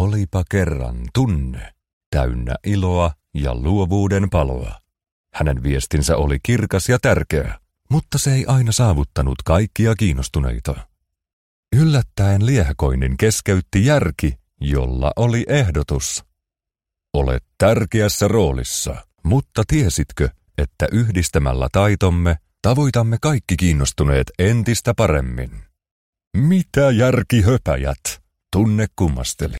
Olipa kerran tunne, täynnä iloa ja luovuuden paloa. Hänen viestinsä oli kirkas ja tärkeä, mutta se ei aina saavuttanut kaikkia kiinnostuneita. Yllättäen liehakoinnin keskeytti järki, jolla oli ehdotus. Olet tärkeässä roolissa, mutta tiesitkö, että yhdistämällä taitomme tavoitamme kaikki kiinnostuneet entistä paremmin? Mitä järkihöpäjät? Tunne kummasteli.